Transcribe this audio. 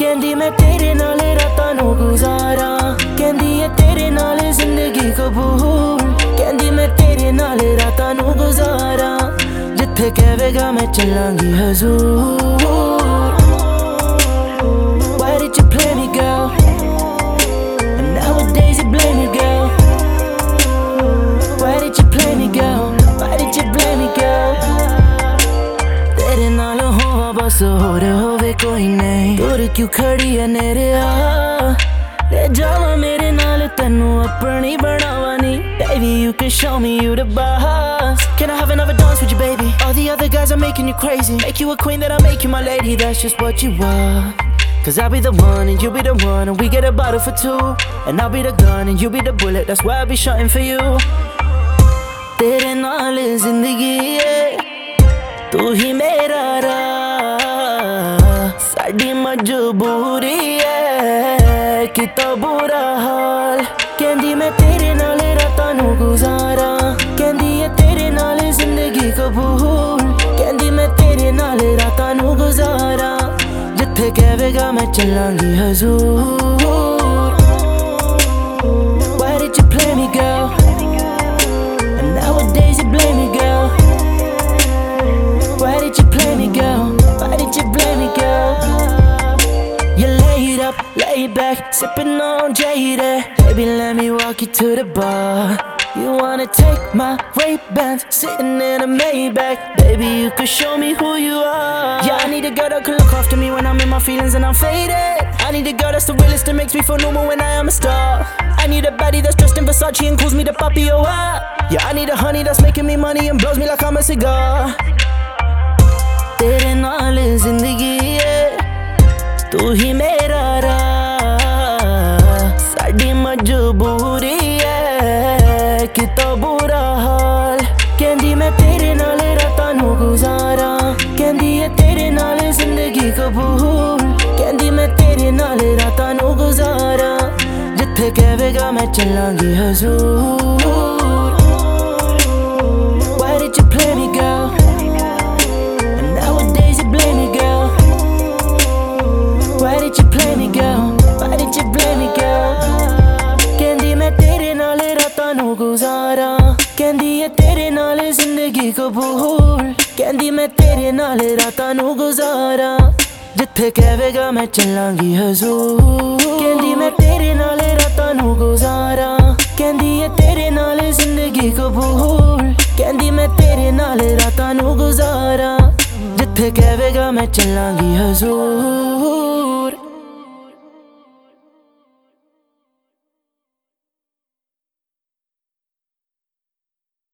ਕਹਿੰਦੀ ਮੈਂ ਤੇਰੇ ਨਾਲ ਰਾਤਾਂ ਨੂੰ ਗੁਜ਼ਾਰਾਂ, ਕਹਿੰਦੀ ਏ ਤੇਰੇ ਨਾਲ ਜ਼ਿੰਦਗੀ ਕਬੂਲ, ਕਹਿੰਦੀ ਮੈਂ ਤੇਰੇ ਨਾਲ ਰਾਤਾਂ ਨੂੰ ਗੁਜ਼ਾਰਾਂ, ਜਿੱਥੇ ਕਹੇਗਾ ਮੈਂ ਚੱਲਾਂਗੀ ਹਜ਼ੂਰ। Why did you play me, girl? And nowadays you blame me, girl. Why did you play me, girl? Why did you blame me, girl? तेरे नाल होवा बस होर होवे कोई नहीं, दूर क्यों खड़ी है नेरिया, ले जावा मेरे नाल तैनू अपनी बनावा नी। Baby you can show me you the boss, can I have another dance with you baby? All the other guys are making you crazy, make you a queen then I'll make you my lady, that's just what you want. Cause I'll be the one and you'll be the one, and we get a bottle for two, and I'll be the gun and you'll be the bullet, that's why I'll be shooting for you. तेरे नाल जिंदगी है तू ही मेरा राह, साडी मजबूरी है कि तो बुरा हाल, कहंदी मैं तेरे नाल रातां नू गुजारां, कहंदी है तेरे नाल जिंदगी कबूल, कहंदी मैं तेरे नाल रातां नू गुजारां, जिथे कहेगा मैं चलांगी हजूर। Why did you play me, girl? And nowadays you blame me, girl. Why did you play me, girl? Why did you blame me, girl? You laid up, laid back, sipping on jaded. Baby, let me walk you to the bar. You wanna take my Ray-Bans, sitting in a Maybach. Baby, you could show me who you are. Yeah, I need a girl that can look after me when I'm in my feelings and I'm faded. I need a girl that's the realest, that makes me feel normal when I am a star. I need a baddie that's dressed in Versace and calls me the papi, oh what? Yeah, I need a honey that's making me money and blows me like I'm a cigar. तेरे नाल जिंदगी है तू ही मेरा राह, साडी मजबूरी है कि तो बुरा हाल, कहंदी मैं तेरे नाल रातां नू गुजारां, कहंदी है तेरे नाल जिंदगी कबूल, कहंदी मैं तेरे नाल रातां नू गुजारां, जिथे कहेगा मैं चलांगी हजूर। Why did you play me, girl? And nowadays you blame me, girl. Why did you play me, girl? Why did you blame me, girl? कहंदी मैं तेरे नाल रातां नू गुजारां, कहंदी है तेरे नाल जिंदगी कबूल, कहंदी मैं तेरे नाल रातां नू गुजारां, जिथे कहेगा मैं चलांगी हजूर। कहंदी मैं तेरे नाल रातां नू गुजारां, कहंदी है तेरे नाल जिंदगी कबूल, कहंदी मैं तेरे नाल रातां नू गुजारां, जिथे कहेगा मैं चलांगी हजूर।